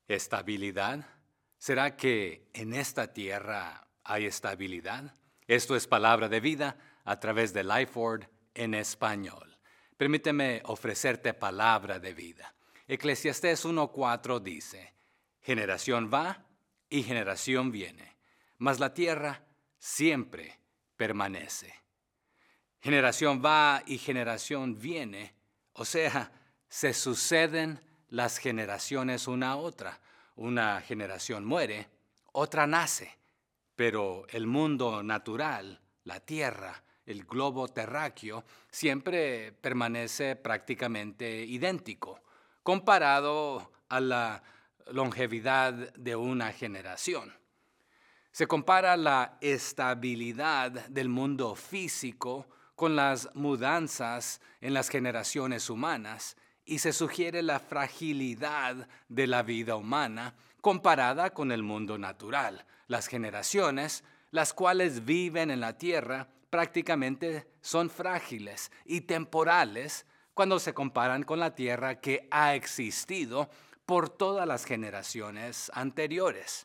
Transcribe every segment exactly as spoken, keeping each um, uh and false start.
¿Estabilidad? ¿Será que en esta tierra hay estabilidad? Esto es Palabra de Vida a través de Lifeword en español. Permíteme ofrecerte palabra de vida. Eclesiastés uno cuatro dice, generación va y generación viene, mas la tierra siempre permanece. Generación va y generación viene, o sea, se suceden las generaciones una a otra. Una generación muere, otra nace, pero el mundo natural, la tierra, el globo terráqueo, siempre permanece prácticamente idéntico, comparado a la longevidad de una generación. Se compara la estabilidad del mundo físico con las mudanzas en las generaciones humanas y se sugiere la fragilidad de la vida humana comparada con el mundo natural. Las generaciones, las cuales viven en la tierra, prácticamente son frágiles y temporales cuando se comparan con la tierra que ha existido por todas las generaciones anteriores.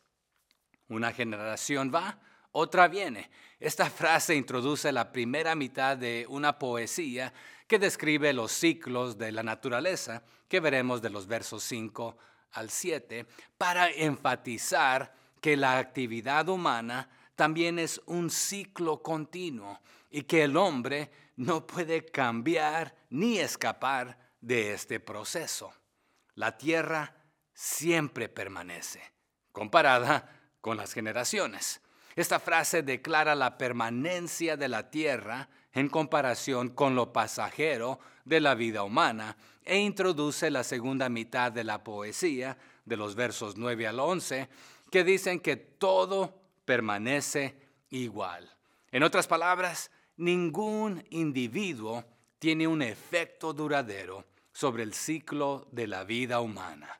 Una generación va, otra viene. Esta frase introduce la primera mitad de una poesía que describe los ciclos de la naturaleza, que veremos de los versos cinco al siete, para enfatizar que la actividad humana también es un ciclo continuo y que el hombre no puede cambiar ni escapar de este proceso. La tierra siempre permanece, comparada con las generaciones. Esta frase declara la permanencia de la tierra en comparación con lo pasajero de la vida humana e introduce la segunda mitad de la poesía, de los versos nueve al once, que dicen que todo permanece igual. En otras palabras, ningún individuo tiene un efecto duradero sobre el ciclo de la vida humana.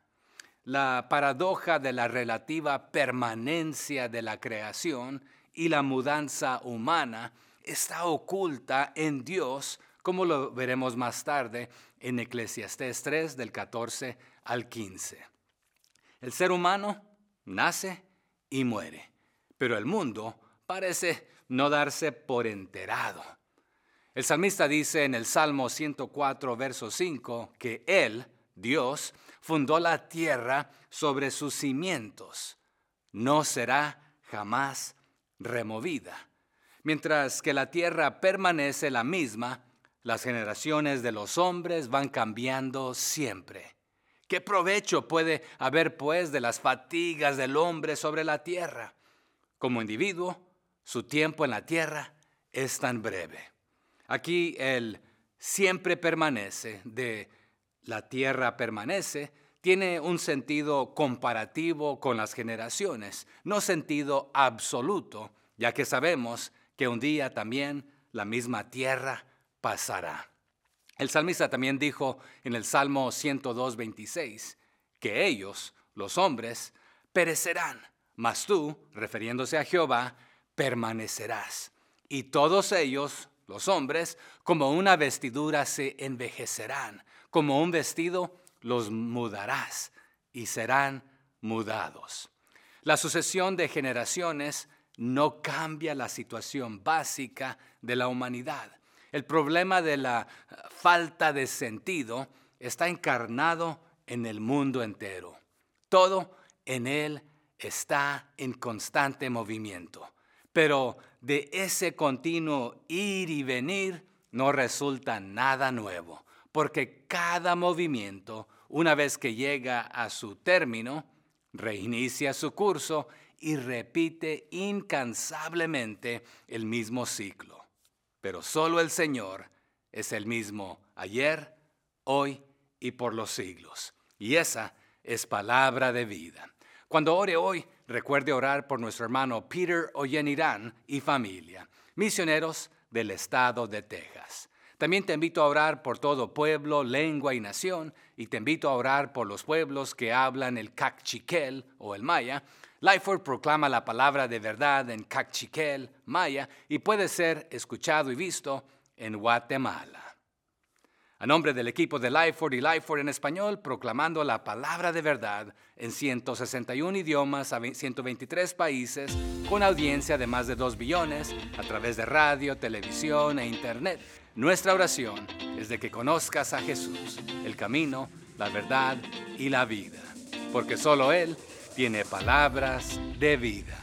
La paradoja de la relativa permanencia de la creación y la mudanza humana está oculta en Dios, como lo veremos más tarde en Eclesiastés tres, del catorce al quince. El ser humano nace y muere, pero el mundo parece no darse por enterado. El salmista dice en el Salmo ciento cuatro, verso cinco, que Él, Dios, fundó la tierra sobre sus cimientos. No será jamás removida. Mientras que la tierra permanece la misma, las generaciones de los hombres van cambiando siempre. ¿Qué provecho puede haber, pues, de las fatigas del hombre sobre la tierra? Como individuo, su tiempo en la tierra es tan breve. Aquí el siempre permanece de la tierra permanece, tiene un sentido comparativo con las generaciones, no sentido absoluto, ya que sabemos que un día también la misma tierra pasará. El salmista también dijo en el Salmo ciento dos, veintiséis, que ellos, los hombres, perecerán, mas tú, refiriéndose a Jehová, permanecerás. Y todos ellos, los hombres, como una vestidura se envejecerán. Como un vestido los mudarás y serán mudados. La sucesión de generaciones no cambia la situación básica de la humanidad. El problema de la falta de sentido está encarnado en el mundo entero. Todo en él está en constante movimiento. Pero de ese continuo ir y venir no resulta nada nuevo. Porque cada movimiento, una vez que llega a su término, reinicia su curso y repite incansablemente el mismo ciclo. Pero solo el Señor es el mismo ayer, hoy y por los siglos. Y esa es palabra de vida. Cuando ore hoy, recuerde orar por nuestro hermano Peter Oyenirán y familia, misioneros del estado de Texas. También te invito a orar por todo pueblo, lengua y nación, y te invito a orar por los pueblos que hablan el Kaqchikel o el Maya. Lifeword proclama la palabra de verdad en Kaqchikel, Maya, y puede ser escuchado y visto en Guatemala. A nombre del equipo de Lifeword y Lifeword en español, proclamando la palabra de verdad en ciento sesenta y uno idiomas a ciento veintitrés países, con audiencia de más de dos billones, a través de radio, televisión e internet. Nuestra oración es de que conozcas a Jesús, el camino, la verdad y la vida, porque solo Él tiene palabras de vida.